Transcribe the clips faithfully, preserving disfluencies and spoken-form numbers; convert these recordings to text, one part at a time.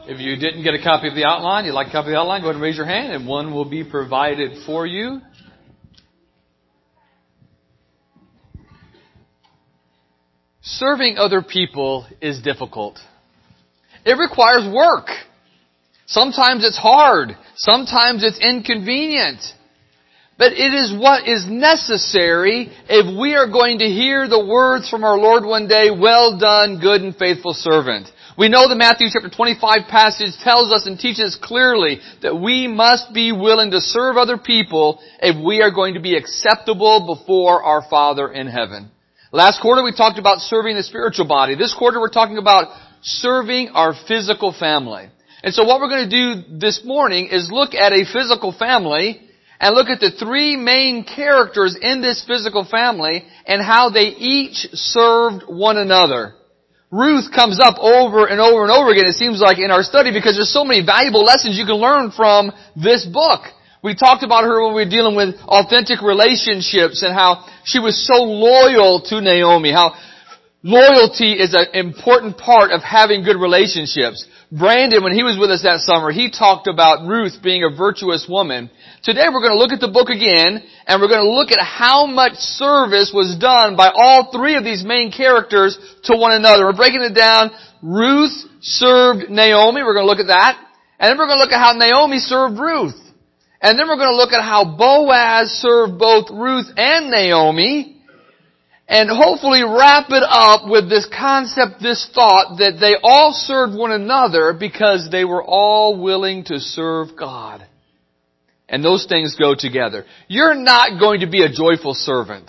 If you didn't get a copy of the outline, you'd like a copy of the outline, go ahead and raise your hand and one will be provided for you. Serving other people is difficult. It requires work. Sometimes it's hard. Sometimes it's inconvenient. But it is what is necessary if we are going to hear the words from our Lord one day, "Well done, good and faithful servant." We know the Matthew chapter twenty-five passage tells us and teaches clearly that we must be willing to serve other people if we are going to be acceptable before our Father in heaven. Last quarter we talked about serving the spiritual body. This quarter we're talking about serving our physical family. And so what we're going to do this morning is look at a physical family and look at the three main characters in this physical family and how they each served one another. Ruth comes up over and over and over again, it seems like, in our study because there's so many valuable lessons you can learn from this book. We talked about her when we were dealing with authentic relationships and how she was so loyal to Naomi, how loyalty is an important part of having good relationships. Brandon, when he was with us that summer, he talked about Ruth being a virtuous woman. Today we're going to look at the book again, and we're going to look at how much service was done by all three of these main characters to one another. We're breaking it down. Ruth served Naomi. We're going to look at that. And then we're going to look at how Naomi served Ruth. And then we're going to look at how Boaz served both Ruth and Naomi. And hopefully wrap it up with this concept, this thought, that they all served one another because they were all willing to serve God. And those things go together. You're not going to be a joyful servant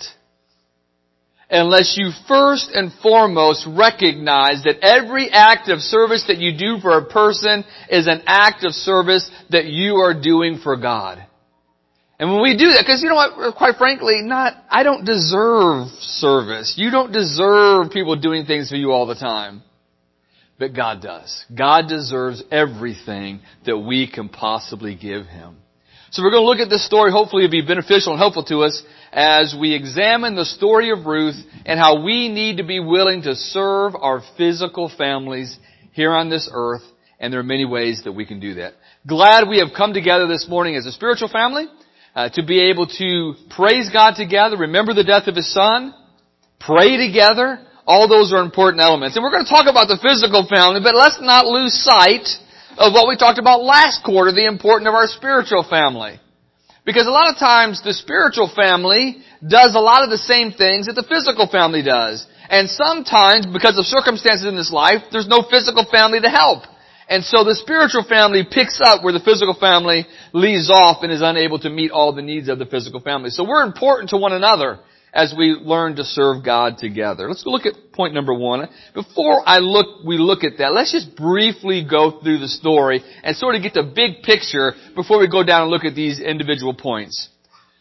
unless you first and foremost recognize that every act of service that you do for a person is an act of service that you are doing for God. And when we do that, because you know what, quite frankly, not, I don't deserve service. You don't deserve people doing things for you all the time. But God does. God deserves everything that we can possibly give Him. So we're going to look at this story. Hopefully it'll be beneficial and helpful to us as we examine the story of Ruth and how we need to be willing to serve our physical families here on this earth. And there are many ways that we can do that. Glad we have come together this morning as a spiritual family. Uh, to be able to praise God together, remember the death of His Son, pray together, all those are important elements. And we're going to talk about the physical family, but let's not lose sight of what we talked about last quarter, the importance of our spiritual family. Because a lot of times the spiritual family does a lot of the same things that the physical family does. And sometimes, because of circumstances in this life, there's no physical family to help. And so the spiritual family picks up where the physical family leaves off and is unable to meet all the needs of the physical family. So we're important to one another as we learn to serve God together. Let's look at point number one. Before I look, we look at that, let's just briefly go through the story and sort of get the big picture before we go down and look at these individual points.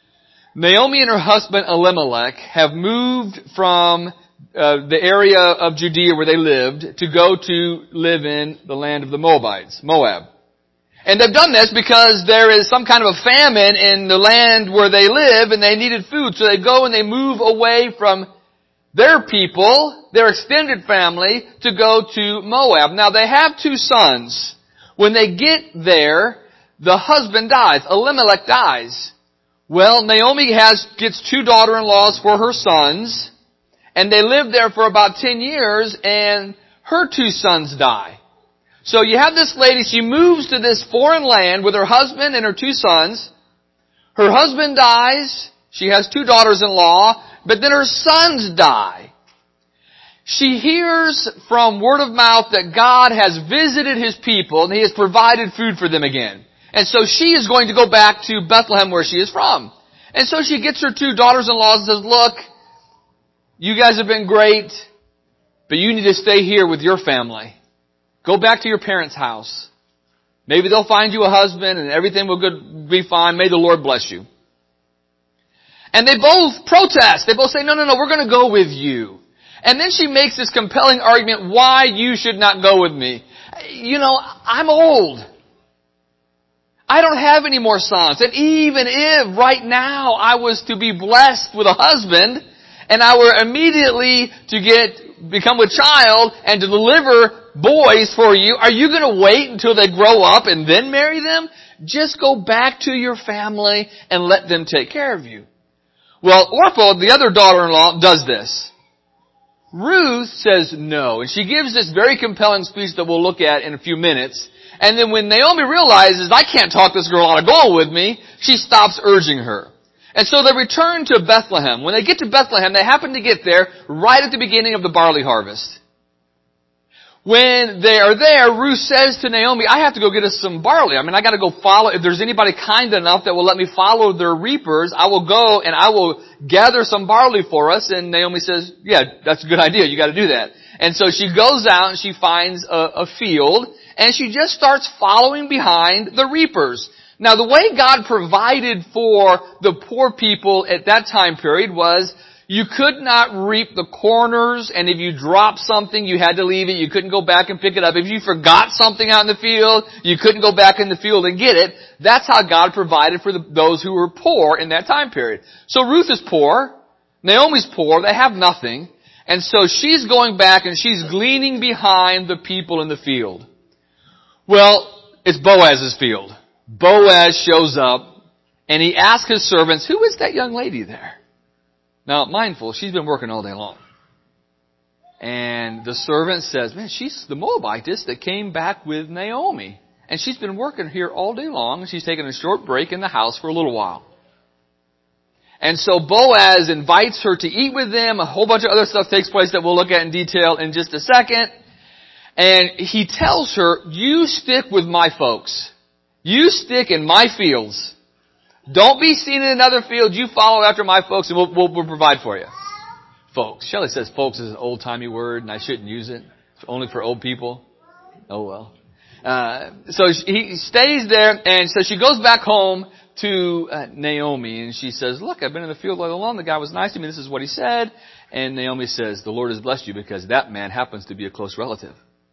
Naomi and her husband Elimelech have moved from Uh, the area of Judea where they lived to go to live in the land of the Moabites, Moab. And they've done this because there is some kind of a famine in the land where they live and they needed food. So they go and they move away from their people, their extended family, to go to Moab. Now they have two sons. When they get there, the husband dies. Elimelech dies. Well, Naomi has, gets two daughter-in-laws for her sons. And they lived there for about ten years, and her two sons die. So you have this lady, she moves to this foreign land with her husband and her two sons. Her husband dies. She has two daughters-in-law, but then her sons die. She hears from word of mouth that God has visited His people and He has provided food for them again. And so she is going to go back to Bethlehem where she is from. And so she gets her two daughters-in-law and says, "Look, you guys have been great, but you need to stay here with your family. Go back to your parents' house. Maybe they'll find you a husband and everything will be fine. May the Lord bless you." And they both protest. They both say, no, no, no, we're going to go with you. And then she makes this compelling argument why you should not go with me. You know, I'm old. I don't have any more sons. And even if right now I was to be blessed with a husband, and I were immediately to get, become with child and to deliver boys for you, are you going to wait until they grow up and then marry them? Just go back to your family and let them take care of you. Well, Orpah, the other daughter-in-law, does this. Ruth says no, and she gives this very compelling speech that we'll look at in a few minutes. And then when Naomi realizes, I can't talk this girl out of going with me, she stops urging her. And so they return to Bethlehem. When they get to Bethlehem, they happen to get there right at the beginning of the barley harvest. When they are there, Ruth says to Naomi, I have to go get us some barley. I mean, I got to go follow. If there's anybody kind enough that will let me follow their reapers, I will go and I will gather some barley for us. And Naomi says, yeah, that's a good idea. You got to do that. And so she goes out and she finds a, a field and she just starts following behind the reapers. Now, the way God provided for the poor people at that time period was you could not reap the corners, and if you dropped something, you had to leave it. You couldn't go back and pick it up. If you forgot something out in the field, you couldn't go back in the field and get it. That's how God provided for the, those who were poor in that time period. So Ruth is poor. Naomi's poor. They have nothing. And so she's going back and she's gleaning behind the people in the field. Well, it's Boaz's field. Boaz shows up and he asks his servants, who is that young lady there? Now, mindful, she's been working all day long. And the servant says, man, she's the Moabitess that came back with Naomi. And she's been working here all day long, and she's taken a short break in the house for a little while. And so Boaz invites her to eat with them. A whole bunch of other stuff takes place that we'll look at in detail in just a second. And he tells her, you stick with my folks. You stick in my fields. Don't be seen in another field. You follow after my folks and we'll, we'll, we'll provide for you. Folks. Shelley says folks is an old-timey word and I shouldn't use it. It's only for old people. Oh well. Uh, so he stays there and so she goes back home to uh, Naomi and she says, look, I've been in the field all along. The guy was nice to me. This is what he said. And Naomi says, the Lord has blessed you because that man happens to be a close relative.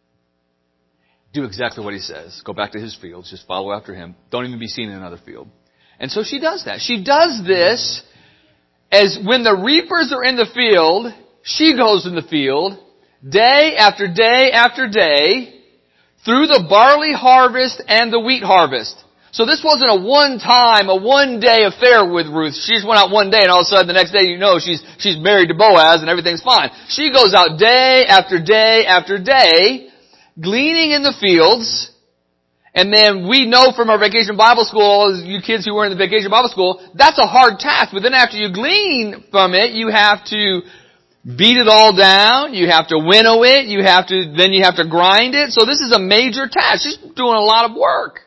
Do exactly what he says. Go back to his fields. Just follow after him. Don't even be seen in another field. And so she does that. She does this as when the reapers are in the field, she goes in the field day after day after day through the barley harvest and the wheat harvest. So this wasn't a one-time, a one-day affair with Ruth. She just went out one day and all of a sudden the next day you know she's, she's married to Boaz and everything's fine. She goes out day after day after day gleaning in the fields. And then we know from our Vacation Bible School, you kids who were in the Vacation Bible School, that's a hard task. But then after you glean from it, you have to beat it all down. You have to winnow it. You have to, then you have to grind it. So this is a major task. She's doing a lot of work.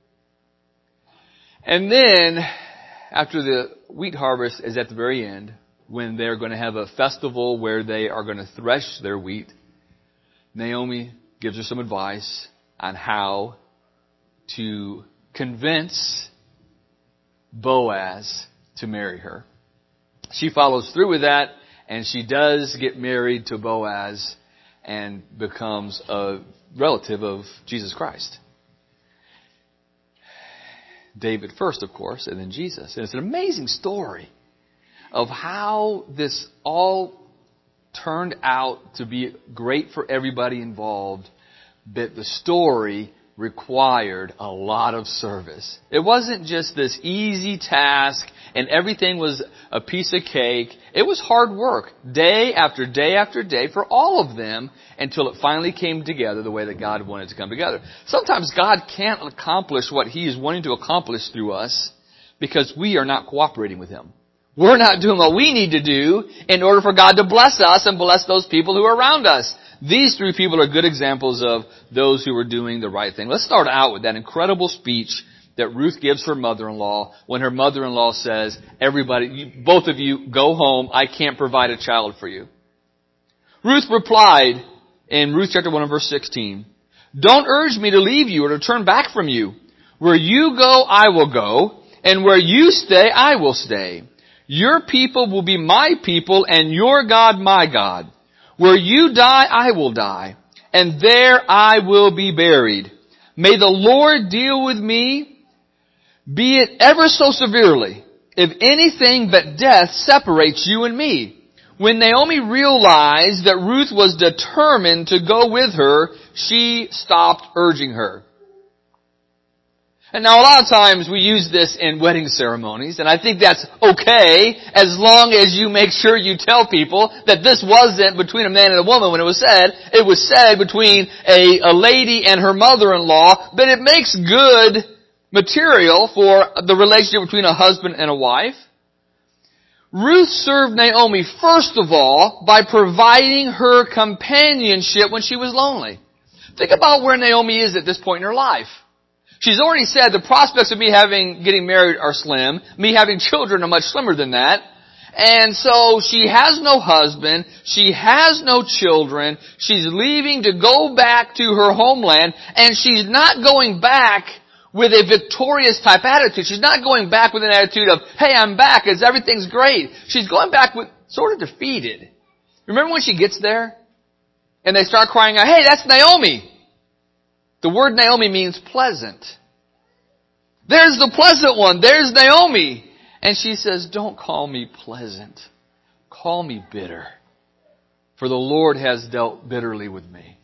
And then, after the wheat harvest is at the very end, when they're going to have a festival where they are going to thresh their wheat, Naomi gives her some advice on how to convince Boaz to marry her. She follows through with that, and she does get married to Boaz and becomes a relative of Jesus Christ. David first, of course, and then Jesus. And it's an amazing story of how this all turned out to be great for everybody involved, but the story required a lot of service. It wasn't just this easy task and everything was a piece of cake. It was hard work, day after day after day for all of them until it finally came together the way that God wanted it to come together. Sometimes God can't accomplish what He is wanting to accomplish through us because we are not cooperating with Him. We're not doing what we need to do in order for God to bless us and bless those people who are around us. These three people are good examples of those who were doing the right thing. Let's start out with that incredible speech that Ruth gives her mother-in-law when her mother-in-law says, everybody, you, both of you, go home. I can't provide a child for you. Ruth replied in Ruth chapter one and verse sixteen, don't urge me to leave you or to turn back from you. Where you go, I will go, and where you stay, I will stay. Your people will be my people, and your God my God. Where you die, I will die, and there I will be buried. May the Lord deal with me, be it ever so severely, if anything but death separates you and me. When Naomi realized that Ruth was determined to go with her, she stopped urging her. And now a lot of times we use this in wedding ceremonies, and I think that's okay as long as you make sure you tell people that this wasn't between a man and a woman when it was said. It was said between a, a lady and her mother-in-law, but it makes good material for the relationship between a husband and a wife. Ruth served Naomi first of all by providing her companionship when she was lonely. Think about where Naomi is at this point in her life. She's already said the prospects of me having, getting married are slim. Me having children are much slimmer than that. And so she has no husband. She has no children. She's leaving to go back to her homeland. And she's not going back with a victorious type attitude. She's not going back with an attitude of, hey, I'm back, it's, everything's great. She's going back with sort of defeated. Remember when she gets there? And they start crying out, hey, that's Naomi. The word Naomi means pleasant. There's the pleasant one. There's Naomi. And she says, don't call me pleasant. Call me bitter. For the Lord has dealt bitterly with me.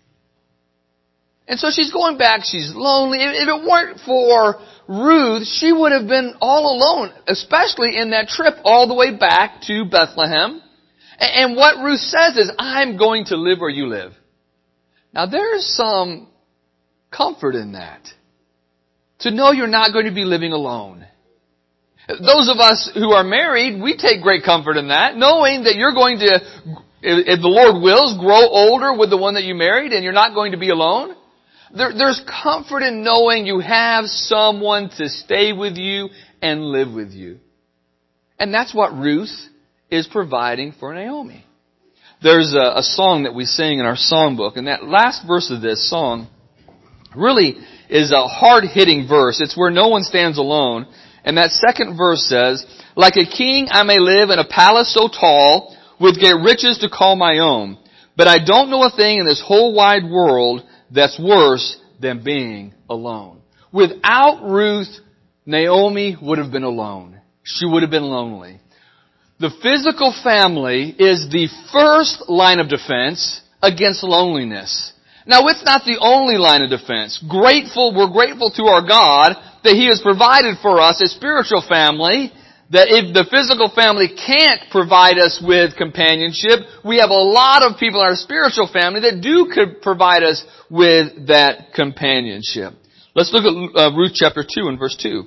And so she's going back. She's lonely. If it weren't for Ruth, she would have been all alone, especially in that trip all the way back to Bethlehem. And what Ruth says is, I'm going to live where you live. Now there's some comfort in that. To know you're not going to be living alone. Those of us who are married, we take great comfort in that, knowing that you're going to, if the Lord wills, grow older with the one that you married and you're not going to be alone. There, there's comfort in knowing you have someone to stay with you and live with you. And that's what Ruth is providing for Naomi. There's a, a song that we sing in our songbook, and that last verse of this song really is a hard-hitting verse. It's where no one stands alone. And that second verse says, like a king I may live in a palace so tall, with great riches to call my own. But I don't know a thing in this whole wide world that's worse than being alone. Without Ruth, Naomi would have been alone. She would have been lonely. The physical family is the first line of defense against loneliness. Now, it's not the only line of defense. Grateful, we're grateful to our God that He has provided for us a spiritual family, that if the physical family can't provide us with companionship, we have a lot of people in our spiritual family that do could provide us with that companionship. Let's look at uh, Ruth chapter two and verse two.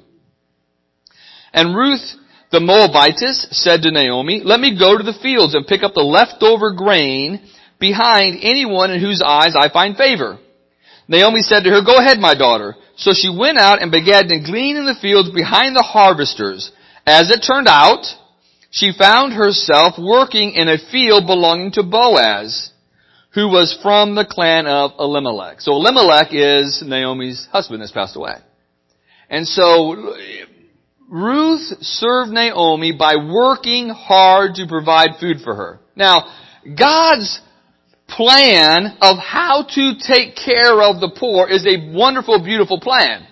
And Ruth the Moabitess said to Naomi, let me go to the fields and pick up the leftover grain behind anyone in whose eyes I find favor. Naomi said to her, go ahead, my daughter. So she went out and began to glean in the fields behind the harvesters. As it turned out, she found herself working in a field belonging to Boaz, who was from the clan of Elimelech. So Elimelech is Naomi's husband that's passed away. And so Ruth served Naomi by working hard to provide food for her. Now, God's plan of how to take care of the poor is a wonderful, beautiful plan.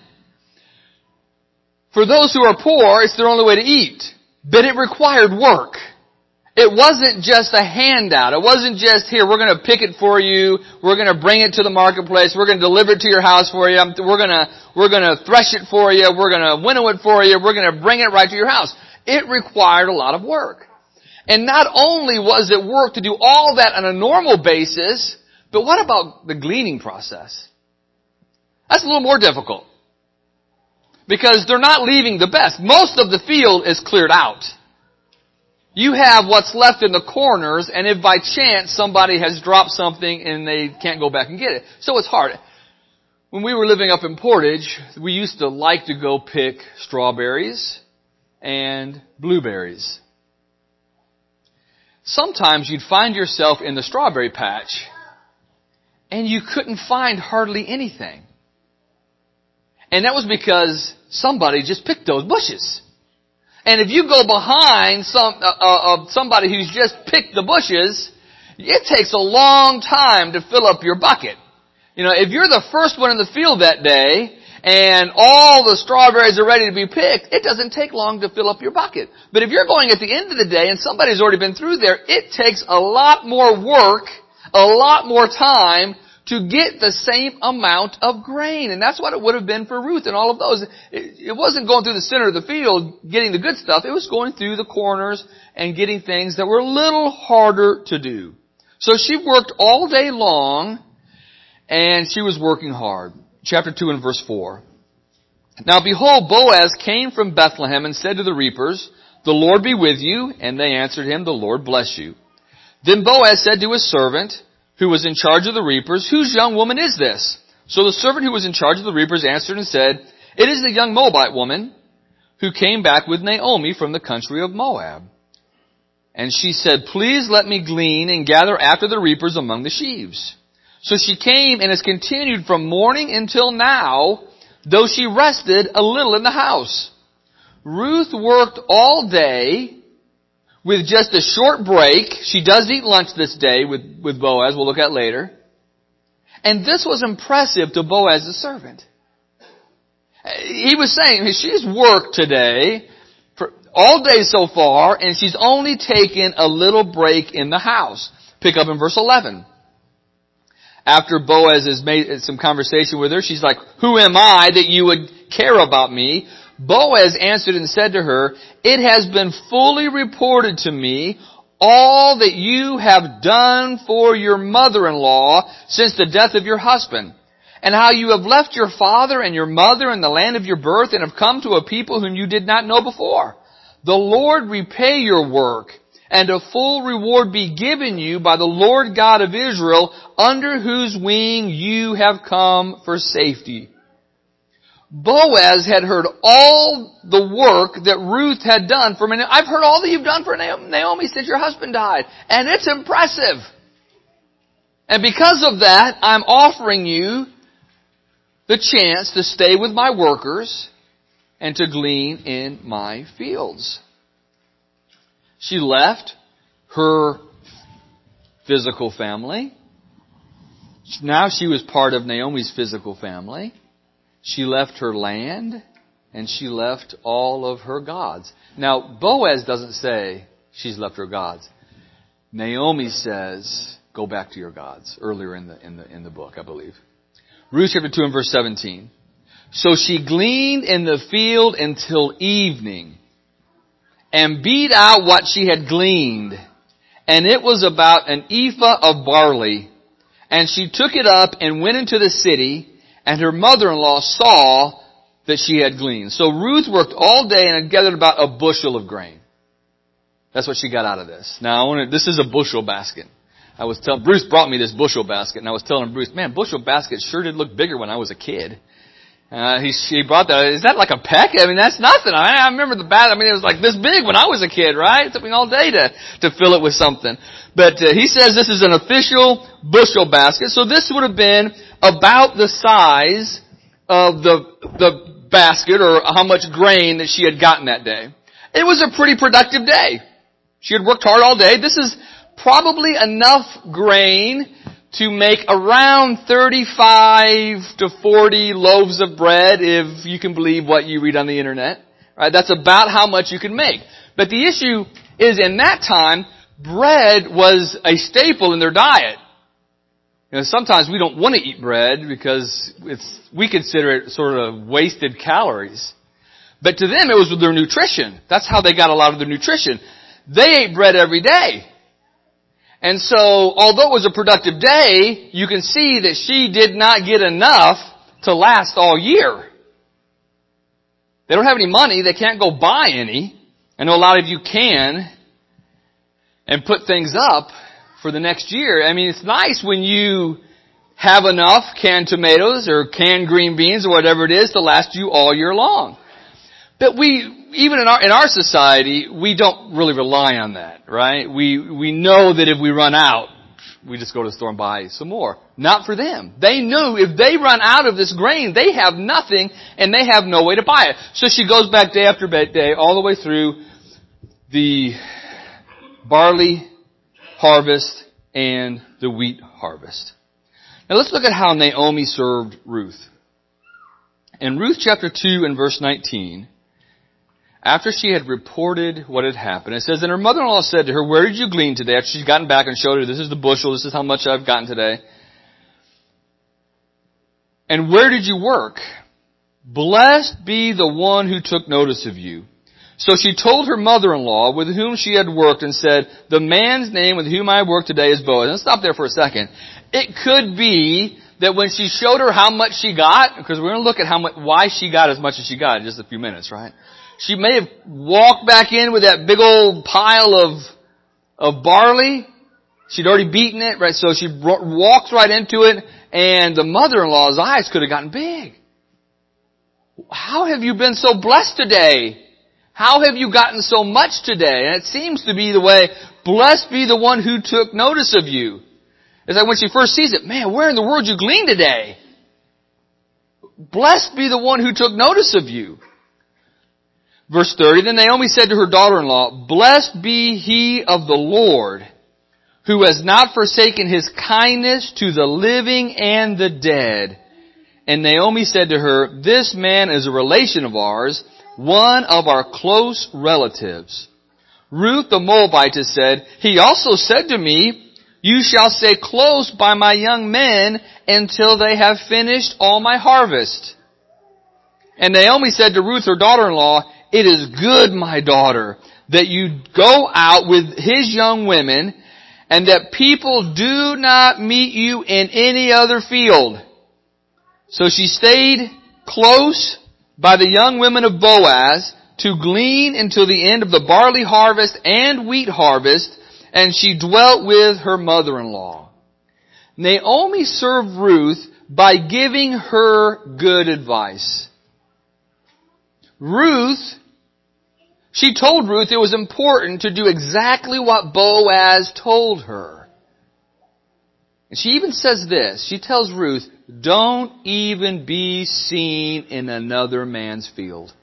For those who are poor, it's their only way to eat. But it required work. It wasn't just a handout. It wasn't just, here, we're going to pick it for you. We're going to bring it to the marketplace. We're going to deliver it to your house for you. We're going to, we're going to thresh it for you. We're going to winnow it for you. We're going to bring it right to your house. It required a lot of work. And not only was it work to do all that on a normal basis, but what about the gleaning process? That's a little more difficult. Because they're not leaving the best. Most of the field is cleared out. You have what's left in the corners, and if by chance somebody has dropped something and they can't go back and get it. So it's hard. When we were living up in Portage, we used to like to go pick strawberries and blueberries. Sometimes you'd find yourself in the strawberry patch and you couldn't find hardly anything. And that was because somebody just picked those bushes. And if you go behind some uh, uh, somebody who's just picked the bushes, it takes a long time to fill up your bucket. You know, if you're the first one in the field that day and all the strawberries are ready to be picked, it doesn't take long to fill up your bucket. But if you're going at the end of the day and somebody's already been through there, it takes a lot more work, a lot more time to get the same amount of grain. And that's what it would have been for Ruth and all of those. It wasn't going through the center of the field getting the good stuff. It was going through the corners and getting things that were a little harder to do. So she worked all day long, and she was working hard. Chapter two and verse four. Now behold, Boaz came from Bethlehem and said to the reapers, "The Lord be with you." And they answered him, "The Lord bless you." Then Boaz said to his servant, who was in charge of the reapers, "Whose young woman is this?" So the servant who was in charge of the reapers answered and said, "It is the young Moabite woman who came back with Naomi from the country of Moab." And she said, "Please let me glean and gather after the reapers among the sheaves." So she came and has continued from morning until now, though she rested a little in the house. Ruth worked all day with just a short break. She does eat lunch this day with, with Boaz, we'll look at later. And this was impressive to Boaz's servant. He was saying, she's worked today, for all day so far, and she's only taken a little break in the house. Pick up in verse eleven. After Boaz has made some conversation with her, she's like, "Who am I that you would care about me?" Boaz answered and said to her, "It has been fully reported to me all that you have done for your mother-in-law since the death of your husband, and how you have left your father and your mother in the land of your birth and have come to a people whom you did not know before. The Lord repay your work, and a full reward be given you by the Lord God of Israel, under whose wing you have come for safety." Boaz had heard all the work that Ruth had done for Naomi. "I've heard all that you've done for Naomi since your husband died, and it's impressive. And because of that, I'm offering you the chance to stay with my workers and to glean in my fields." She left her physical family. Now she was part of Naomi's physical family. She left her land, and she left all of her gods. Now, Boaz doesn't say she's left her gods. Naomi says, "Go back to your gods," earlier in the, in the, in the book, I believe. Ruth chapter two and verse seventeen. So she gleaned in the field until evening, and beat out what she had gleaned, and it was about an ephah of barley. And she took it up and went into the city, and her mother-in-law saw that she had gleaned. So Ruth worked all day and had gathered about a bushel of grain. That's what she got out of this. Now, I want to, this is a bushel basket. I was telling, Bruce brought me this bushel basket, and I was telling Bruce, "Man, bushel baskets sure did look bigger when I was a kid." Uh, he, he brought that. Is that like a peck? I mean, that's nothing. I, I remember the bat. I mean, it was like this big when I was a kid, right? It took me all day to, to fill it with something. But uh, he says this is an official bushel basket. So this would have been about the size of the, the basket, or how much grain that she had gotten that day. It was a pretty productive day. She had worked hard all day. This is probably enough grain to make around thirty-five to forty loaves of bread, if you can believe what you read on the internet. Right? That's about how much you can make. But the issue is, in that time, bread was a staple in their diet. You know, sometimes we don't want to eat bread because it's, we consider it sort of wasted calories. But to them, it was their nutrition. That's how they got a lot of their nutrition. They ate bread every day. And so, although it was a productive day, you can see that she did not get enough to last all year. They don't have any money. They can't go buy any. I know a lot of you can and put things up for the next year. I mean, it's nice when you have enough canned tomatoes or canned green beans or whatever it is to last you all year long. But we, even in our, in our society, we don't really rely on that, right? We, we know that if we run out, we just go to the store and buy some more. Not for them. They knew if they run out of this grain, they have nothing and they have no way to buy it. So she goes back day after day, all the way through the barley harvest and the wheat harvest. Now let's look at how Naomi served Ruth. In Ruth chapter two and verse nineteen, after she had reported what had happened, it says, and her mother-in-law said to her, where did you glean today? After she's gotten back and showed her, this is the bushel, this is how much I've gotten today. And where did you work? Blessed be the one who took notice of you. So she told her mother-in-law with whom she had worked and said, the man's name with whom I work today is Boaz. Let's stop there for a second. It could be that when she showed her how much she got, because we're going to look at how much, why she got as much as she got in just a few minutes, right? She may have walked back in with that big old pile of, of barley. She'd already beaten it, right? So she walks right into it, and the mother-in-law's eyes could have gotten big. How have you been so blessed today? How have you gotten so much today? And it seems to be the way, blessed be the one who took notice of you. It's like when she first sees it, man, where in the world did you glean today? Blessed be the one who took notice of you. Verse thirty, then Naomi said to her daughter-in-law, blessed be he of the Lord, who has not forsaken his kindness to the living and the dead. And Naomi said to her, this man is a relation of ours, one of our close relatives. Ruth the Moabitess said, he also said to me, you shall stay close by my young men until they have finished all my harvest. And Naomi said to Ruth, her daughter-in-law, it is good, my daughter, that you go out with his young women, and that people do not meet you in any other field. So she stayed close by the young women of Boaz to glean until the end of the barley harvest and wheat harvest, and she dwelt with her mother-in-law. Naomi served Ruth by giving her good advice. Ruth, she told Ruth it was important to do exactly what Boaz told her. And she even says this. She tells Ruth, don't even be seen in another man's field.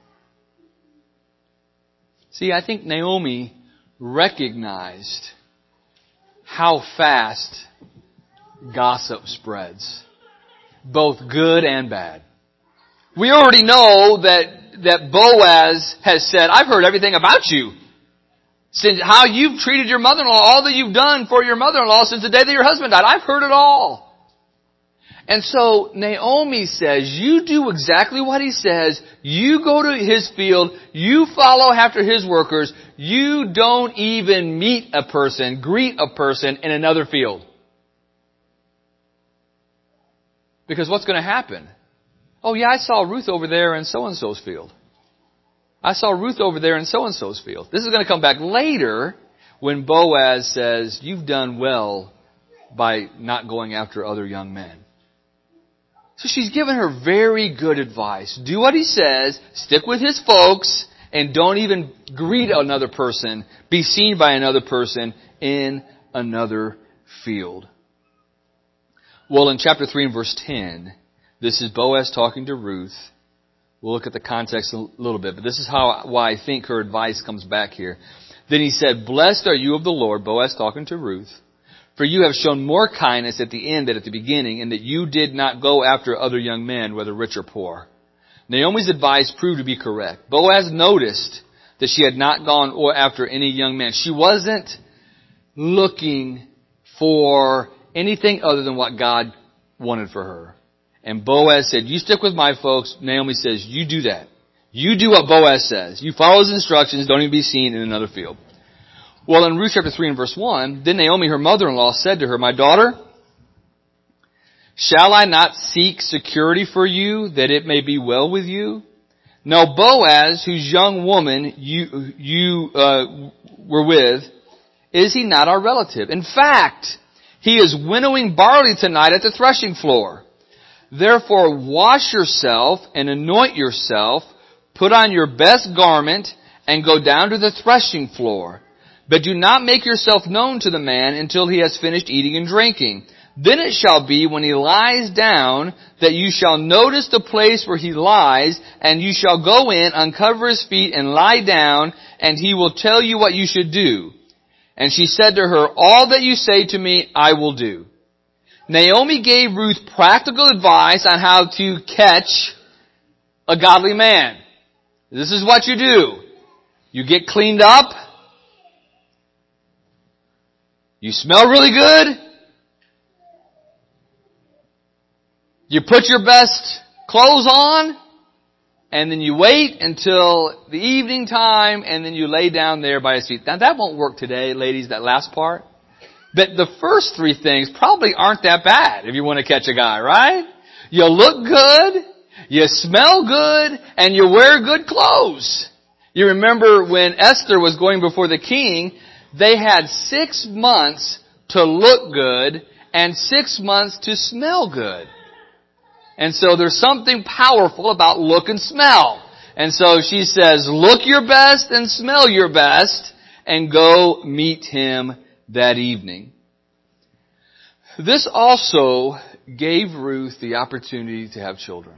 See, I think Naomi recognized how fast gossip spreads, both good and bad. We already know that that Boaz has said, I've heard everything about you. Since how you've treated your mother-in-law, all that you've done for your mother-in-law since the day that your husband died. I've heard it all. And so Naomi says, you do exactly what he says. You go to his field. You follow after his workers. You don't even meet a person, greet a person in another field. Because what's going to happen? Oh yeah, I saw Ruth over there in so-and-so's field. I saw Ruth over there in so-and-so's field. This is going to come back later when Boaz says, you've done well by not going after other young men. So she's given her very good advice. Do what he says, stick with his folks, and don't even greet another person, be seen by another person in another field. Well, in chapter three and verse ten, this is Boaz talking to Ruth. We'll look at the context a little bit, but this is how why I think her advice comes back here. Then he said, blessed are you of the Lord, Boaz talking to Ruth, for you have shown more kindness at the end than at the beginning, and that you did not go after other young men, whether rich or poor. Naomi's advice proved to be correct. Boaz noticed that she had not gone after any young man. She wasn't looking for anything other than what God wanted for her. And Boaz said, you stick with my folks. Naomi says, you do that. You do what Boaz says. You follow his instructions. Don't even be seen in another field. Well, in Ruth chapter three and verse one, then Naomi, her mother-in-law, said to her, my daughter, shall I not seek security for you, that it may be well with you? Now Boaz, whose young woman you, you uh, were with, is he not our relative? In fact, he is winnowing barley tonight at the threshing floor. Therefore wash yourself and anoint yourself, put on your best garment, and go down to the threshing floor. But do not make yourself known to the man until he has finished eating and drinking. Then it shall be when he lies down that you shall notice the place where he lies, and you shall go in, uncover his feet, and lie down, and he will tell you what you should do. And she said to her, all that you say to me, I will do. Naomi gave Ruth practical advice on how to catch a godly man. This is what you do. You get cleaned up. You smell really good. You put your best clothes on. And then you wait until the evening time, and then you lay down there by his feet. Now that won't work today, ladies, that last part. But the first three things probably aren't that bad if you want to catch a guy, right? You look good, you smell good, and you wear good clothes. You remember when Esther was going before the king, they had six months to look good and six months to smell good. And so there's something powerful about look and smell. And so she says, look your best and smell your best and go meet him that evening. This also gave Ruth the opportunity to have children.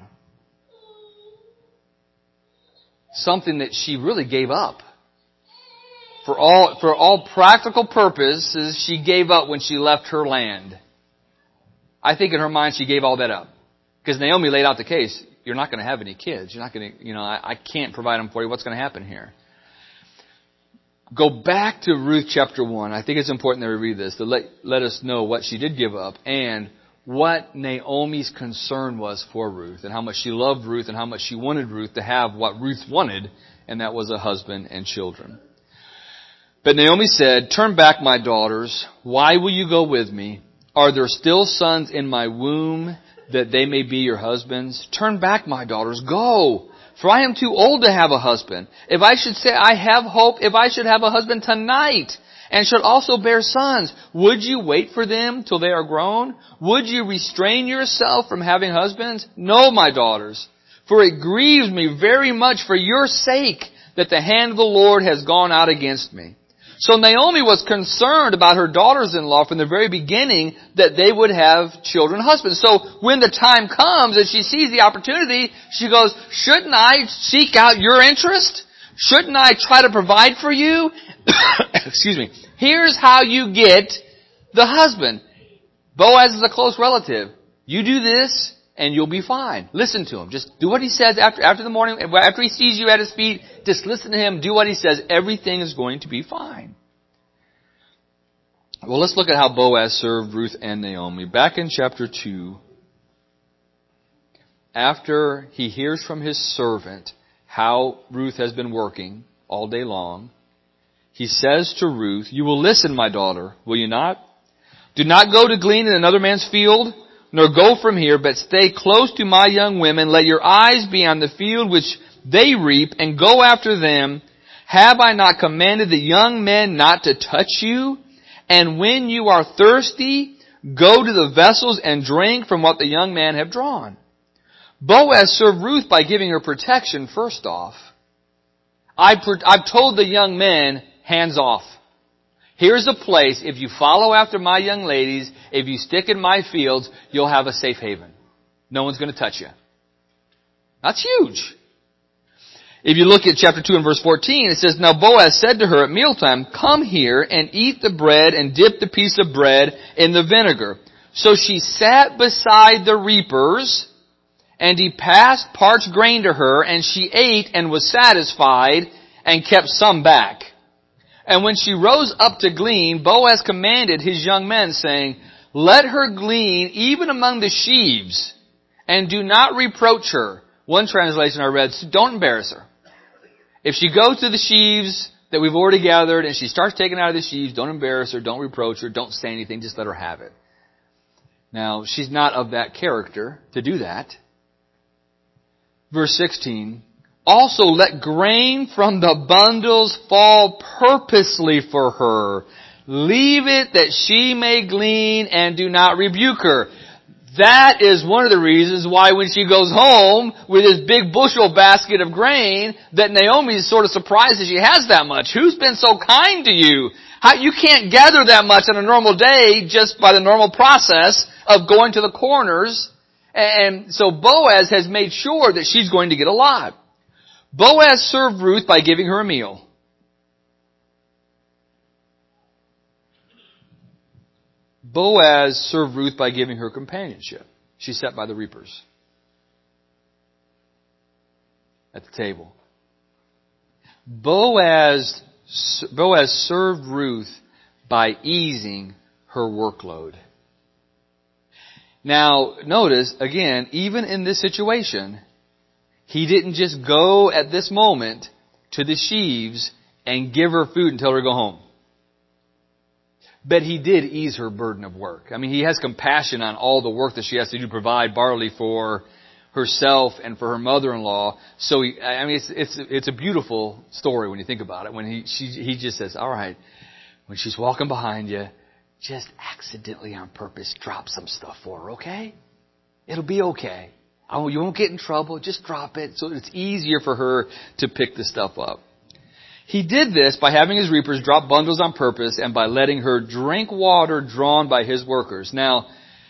Something that she really gave up. For all, for all practical purposes, she gave up when she left her land. I think in her mind she gave all that up. Because Naomi laid out the case. You're not going to have any kids. You're not going to, you know, I, I can't provide them for you. What's going to happen here? Go back to Ruth chapter one. I think it's important that we read this to let, let us know what she did give up and what Naomi's concern was for Ruth and how much she loved Ruth and how much she wanted Ruth to have what Ruth wanted, and that was a husband and children. But Naomi said, turn back, my daughters. Why will you go with me? Are there still sons in my womb that they may be your husbands? Turn back, my daughters, go. For I am too old to have a husband. If I should say I have hope, if I should have a husband tonight, and should also bear sons, would you wait for them till they are grown? Would you restrain yourself from having husbands? No, my daughters, for it grieves me very much for your sake that the hand of the Lord has gone out against me. So Naomi was concerned about her daughters-in-law from the very beginning that they would have children husbands. So when the time comes and she sees the opportunity, she goes, shouldn't I seek out your interest? Shouldn't I try to provide for you? Excuse me. Here's how you get the husband. Boaz is a close relative. You do this and you'll be fine. Listen to him. Just do what he says after, after the morning, after he sees you at his feet. Just listen to him. Do what he says. Everything is going to be fine. Well, let's look at how Boaz served Ruth and Naomi. Back in chapter two, after he hears from his servant how Ruth has been working all day long, he says to Ruth, you will listen, my daughter, will you not? Do not go to glean in another man's field, nor go from here, but stay close to my young women. Let your eyes be on the field which they reap, and go after them. Have I not commanded the young men not to touch you? And when you are thirsty, go to the vessels and drink from what the young men have drawn. Boaz served Ruth by giving her protection first off. I've, I've told the young men, hands off. Here's a place, if you follow after my young ladies, if you stick in my fields, you'll have a safe haven. No one's going to touch you. That's huge. If you look at chapter two and verse fourteen, it says, now Boaz said to her at mealtime, come here and eat the bread and dip the piece of bread in the vinegar. So she sat beside the reapers, and he passed parched grain to her, and she ate and was satisfied and kept some back. And when she rose up to glean, Boaz commanded his young men, saying, let her glean even among the sheaves, and do not reproach her. One translation I read, don't embarrass her. If she goes to the sheaves that we've already gathered and she starts taking out of the sheaves, don't embarrass her, don't reproach her, don't say anything, just let her have it. Now, she's not of that character to do that. Verse sixteen, also let grain from the bundles fall purposely for her. Leave it that she may glean and do not rebuke her. That is one of the reasons why when she goes home with this big bushel basket of grain, that Naomi is sort of surprised that she has that much. Who's been so kind to you? How, you can't gather that much on a normal day just by the normal process of going to the corners. And so Boaz has made sure that she's going to get a lot. Boaz served Ruth by giving her a meal. Boaz served Ruth by giving her companionship. She sat by the reapers. at the table. Boaz, Boaz served Ruth by easing her workload. Now, notice, again, even in this situation, he didn't just go at this moment to the sheaves and give her food and tell her to go home. But he did ease her burden of work. I mean, he has compassion on all the work that she has to do to provide barley for herself and for her mother-in-law. So, he, I mean, it's it's it's a beautiful story when you think about it. When he she, he just says, all right, when she's walking behind you, just accidentally on purpose drop some stuff for her, okay? It'll be okay. Oh, you won't get in trouble. Just drop it so it's easier for her to pick the stuff up. He did this by having his reapers drop bundles on purpose and by letting her drink water drawn by his workers. Now,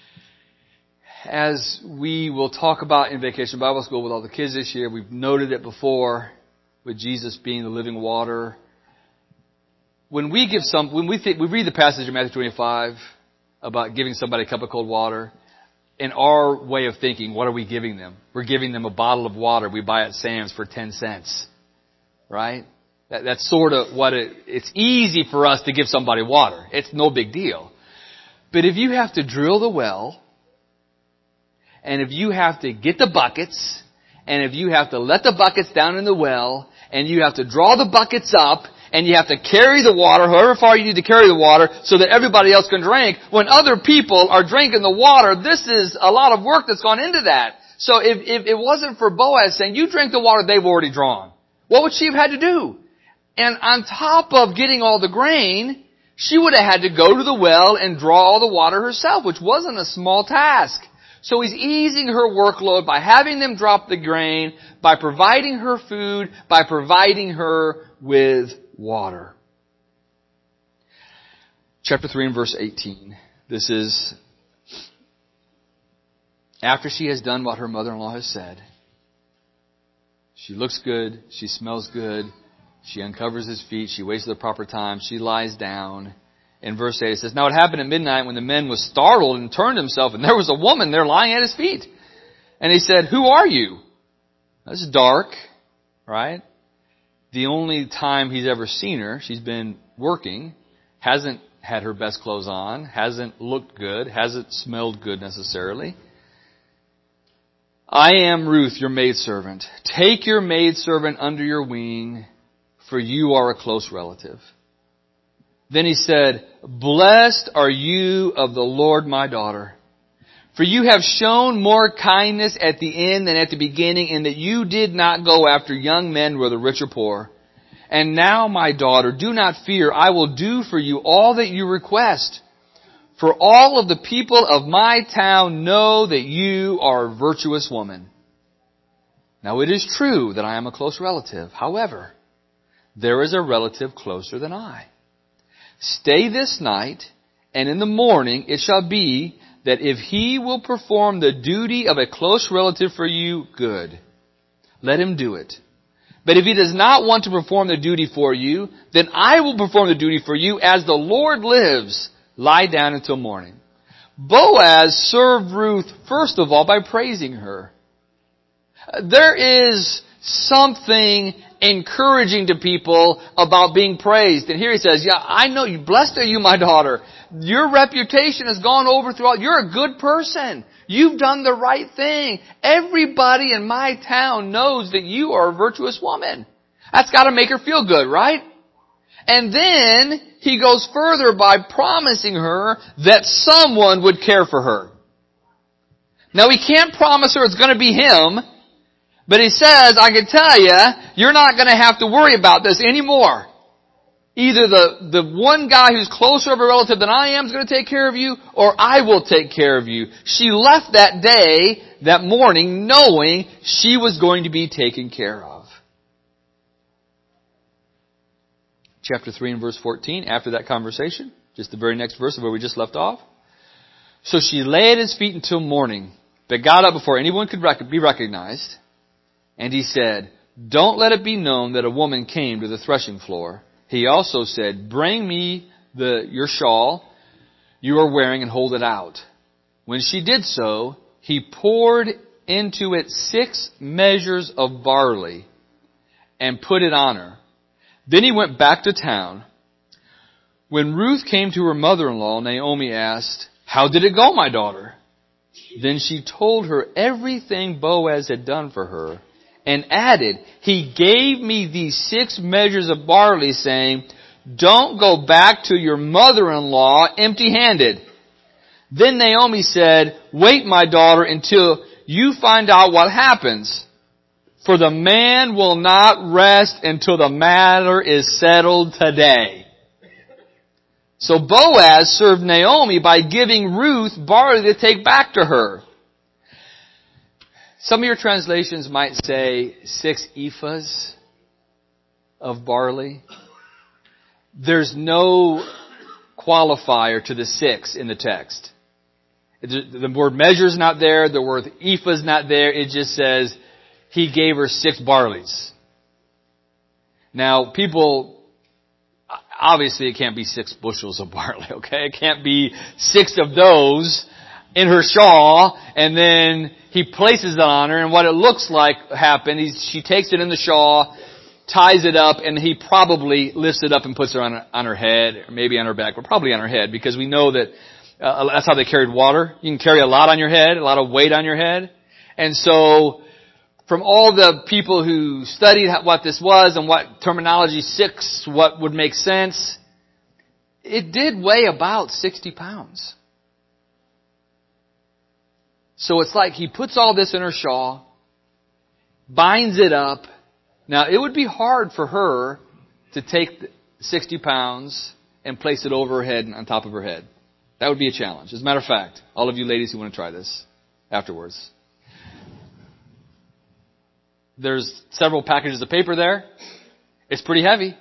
as we will talk about in Vacation Bible School with all the kids this year, we've noted it before with Jesus being the living water. When we give some, when we think, we read the passage in Matthew twenty-five about giving somebody a cup of cold water. In our way of thinking, what are we giving them? We're giving them a bottle of water we buy at Sam's for ten cents. Right? That, that's sort of what it, it's easy for us to give somebody water. It's no big deal. But if you have to drill the well, and if you have to get the buckets, and if you have to let the buckets down in the well, and you have to draw the buckets up, and you have to carry the water, however far you need to carry the water, so that everybody else can drink, when other people are drinking the water, this is a lot of work that's gone into that. So if, if it wasn't for Boaz saying, you drink the water they've already drawn, what would she have had to do? And on top of getting all the grain, she would have had to go to the well and draw all the water herself, which wasn't a small task. So he's easing her workload by having them drop the grain, by providing her food, by providing her with water. Chapter three and verse eighteen. This is after she has done what her mother-in-law has said. She looks good. She smells good. She uncovers his feet. She waits at the proper time. She lies down. In verse eight it says, now it happened at midnight when the man was startled and turned himself, and there was a woman there lying at his feet. And he said, who are you? This is dark, right? The only time he's ever seen her, she's been working, hasn't had her best clothes on, hasn't looked good, hasn't smelled good necessarily. I am Ruth, your maidservant. Take your maidservant under your wing, for you are a close relative. Then he said, blessed are you of the Lord, my daughter. For you have shown more kindness at the end than at the beginning, in that you did not go after young men, whether rich or poor. And now, my daughter, do not fear. I will do for you all that you request. For all of the people of my town know that you are a virtuous woman. Now, it is true that I am a close relative. However, there is a relative closer than I. Stay this night, and in the morning it shall be that if he will perform the duty of a close relative for you, good. Let him do it. But if he does not want to perform the duty for you, then I will perform the duty for you. As the Lord lives, lie down until morning. Boaz served Ruth, first of all, by praising her. There is something encouraging to people about being praised. And here he says, yeah, I know you. Blessed are you, my daughter. Your reputation has gone over throughout. You're a good person. You've done the right thing. Everybody in my town knows that you are a virtuous woman. That's got to make her feel good, right? And then he goes further by promising her that someone would care for her. Now he can't promise her it's going to be him, but he says, I can tell you, you're not going to have to worry about this anymore. Either the, the one guy who's closer of a relative than I am is going to take care of you, or I will take care of you. She left that day, that morning, knowing she was going to be taken care of. Chapter three and verse fourteen, after that conversation, just the very next verse of where we just left off. So she lay at his feet until morning, but got up before anyone could rec- be recognized. And he said, don't let it be known that a woman came to the threshing floor. He also said, bring me the your shawl you are wearing and hold it out. When she did so, he poured into it six measures of barley and put it on her. Then he went back to town. When Ruth came to her mother-in-law, Naomi asked, "How did it go, my daughter?" Then she told her everything Boaz had done for her and added, "He gave me these six measures of barley, saying, 'Don't go back to your mother-in-law empty-handed.'" Then Naomi said, "Wait, my daughter, until you find out what happens. For the man will not rest until the matter is settled today." So Boaz served Naomi by giving Ruth barley to take back to her. Some of your translations might say six ephahs of barley. There's no qualifier to the six in the text. The word measure is not there. The word ephah is not there. It just says he gave her six barleys. Now, people, obviously it can't be six bushels of barley, okay? It can't be six of those in her shawl, and then he places it on her, and what it looks like happened, he's, she takes it in the shawl, ties it up, and he probably lifts it up and puts it on, on her head, or maybe on her back, but probably on her head, because we know that uh, that's how they carried water. You can carry a lot on your head, a lot of weight on your head. And so, from all the people who studied what this was and what terminology six, what would make sense, it did weigh about sixty pounds. So it's like he puts all this in her shawl, binds it up. Now, it would be hard for her to take sixty pounds and place it over her head and on top of her head. That would be a challenge. As a matter of fact, all of you ladies who want to try this afterwards. There's several packages of paper there. It's pretty heavy.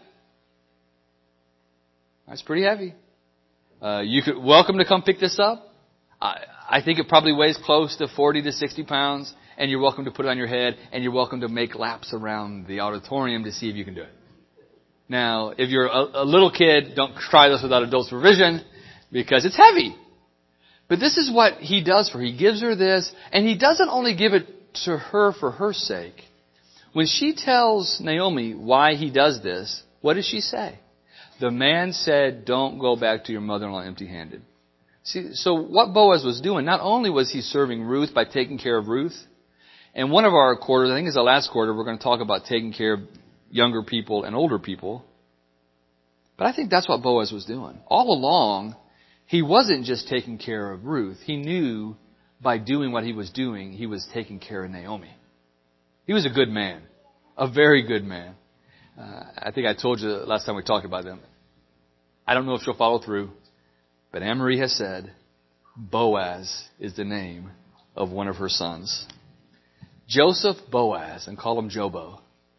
It's pretty heavy. Uh, you could welcome to come pick this up. I, I think it probably weighs close to forty to sixty pounds, and you're welcome to put it on your head, and you're welcome to make laps around the auditorium to see if you can do it. Now, if you're a, a little kid, don't try this without adult supervision, because it's heavy. But this is what he does for her. He gives her this, and he doesn't only give it to her for her sake. When she tells Naomi why he does this, what does she say? The man said, "Don't go back to your mother-in-law empty-handed." See, so what Boaz was doing, not only was he serving Ruth by taking care of Ruth, and one of our quarters, I think it's the last quarter, we're going to talk about taking care of younger people and older people. But I think that's what Boaz was doing. All along, he wasn't just taking care of Ruth. He knew by doing what he was doing, he was taking care of Naomi. He was a good man, a very good man. Uh, I think I told you last time we talked about them. I don't know if she'll follow through, but Anne-Marie has said Boaz is the name of one of her sons. Joseph Boaz, and call him Jobo.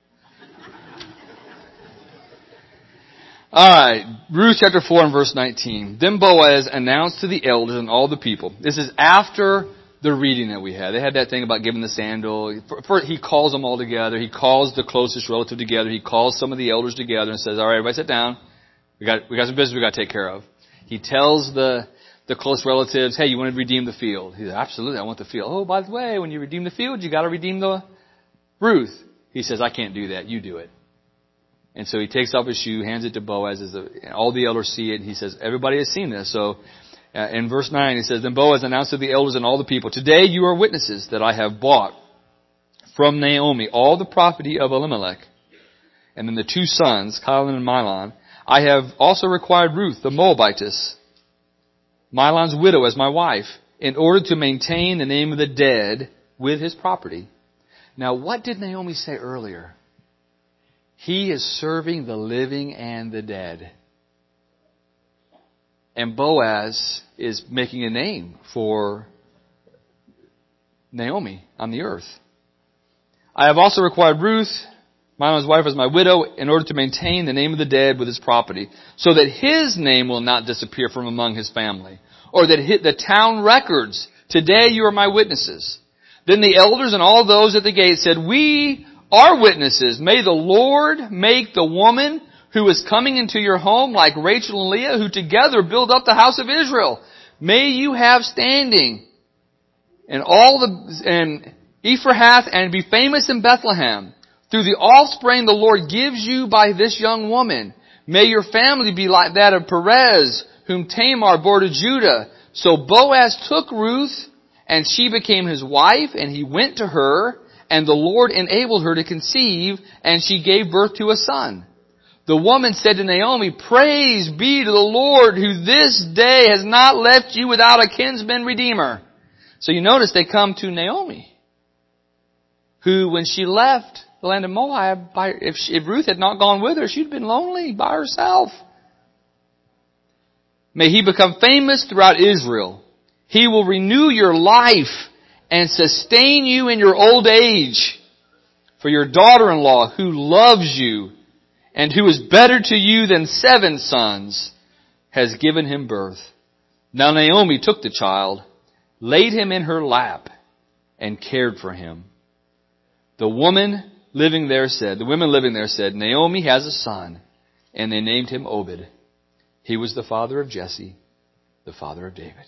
All right, Ruth chapter four and verse nineteen. Then Boaz announced to the elders and all the people. This is after the reading that we had. They had that thing about giving the sandal. For, for, he calls them all together. He calls the closest relative together. He calls some of the elders together and says, "All right, everybody sit down. We got we got some business we got to take care of." He tells the the close relatives, "Hey, you want to redeem the field?" He says, "Absolutely, I want the field." "Oh, by the way, when you redeem the field, you got to redeem the Ruth." He says, "I can't do that. You do it." And so he takes off his shoe, hands it to Boaz. As a, all the elders see it. And he says, "Everybody has seen this." So uh, in verse nine, he says, "Then Boaz announced to the elders and all the people, 'Today you are witnesses that I have bought from Naomi all the property of Elimelech, and then the two sons, Chilion and Mahlon. I have also required Ruth, the Moabitess, Mahlon's widow, as my wife, in order to maintain the name of the dead with his property.'" Now, what did Naomi say earlier? He is serving the living and the dead. And Boaz is making a name for Naomi on the earth. "I have also required Ruth, Mahlon's wife, as my widow, in order to maintain the name of the dead with his property, so that his name will not disappear from among his family, or that the town records, 'Today you are my witnesses.' Then the elders and all those at the gate said, 'We are witnesses. May the Lord make the woman who is coming into your home like Rachel and Leah, who together build up the house of Israel. May you have standing and all the and Ephrath and be famous in Bethlehem. through the offspring the Lord gives you by this young woman. May your family be like that of Perez, whom Tamar bore to Judah. So Boaz took Ruth, and she became his wife, and he went to her, and the Lord enabled her to conceive, and she gave birth to a son. The woman said to Naomi, praise be to the Lord, who this day has not left you without a kinsman redeemer. So you notice they come to Naomi, who when she left the land of Moab, by, if, she, if Ruth had not gone with her, she'd been lonely by herself. May he become famous throughout Israel. He will renew your life and sustain you in your old age. For your daughter-in-law, who loves you and who is better to you than seven sons, has given him birth. Now Naomi took the child, laid him in her lap, and cared for him. The woman living there said, the women living there said, Naomi has a son, and they named him Obed. He was the father of Jesse, the father of David.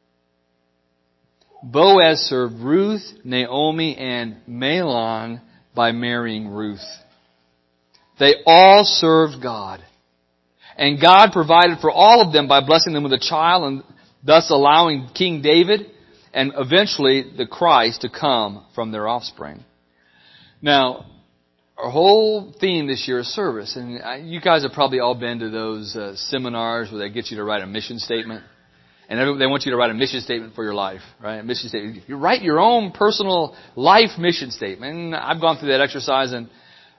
Boaz served Ruth, Naomi, and Mahlon by marrying Ruth. They all served God. And God provided for all of them by blessing them with a child and thus allowing King David and eventually the Christ to come from their offspring. Now, our whole theme this year is service. And you guys have probably all been to those uh, seminars where they get you to write a mission statement. And they want you to write a mission statement for your life, right? A mission statement. You write your own personal life mission statement. And I've gone through that exercise and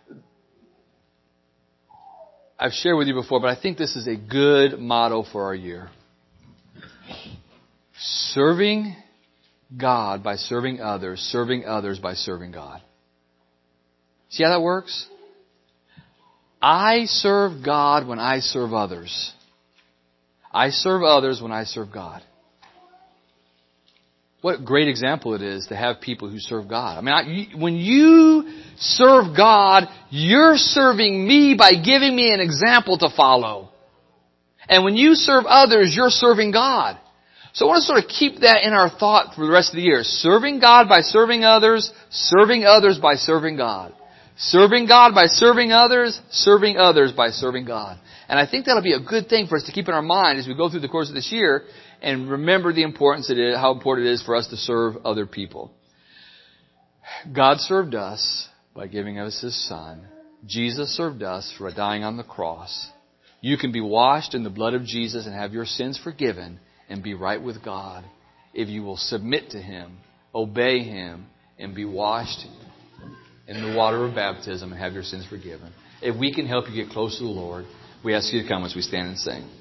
I've shared with you before, but I think this is a good motto for our year. Serving God by serving others, serving others by serving God. See how that works? I serve God when I serve others. I serve others when I serve God. What a great example it is to have people who serve God. I mean, I, when you serve God, you're serving me by giving me an example to follow. And when you serve others, you're serving God. So I want to sort of keep that in our thought for the rest of the year. Serving God by serving others, serving others by serving God. Serving God by serving others, serving others by serving God. And I think that'll be a good thing for us to keep in our mind as we go through the course of this year and remember the importance it is, how important it is for us to serve other people. God served us by giving us His Son. Jesus served us for dying on the cross. You can be washed in the blood of Jesus and have your sins forgiven and be right with God if you will submit to Him, obey Him, and be washed in the water of baptism and have your sins forgiven. If we can help you get close to the Lord, we ask you to come as we stand and sing.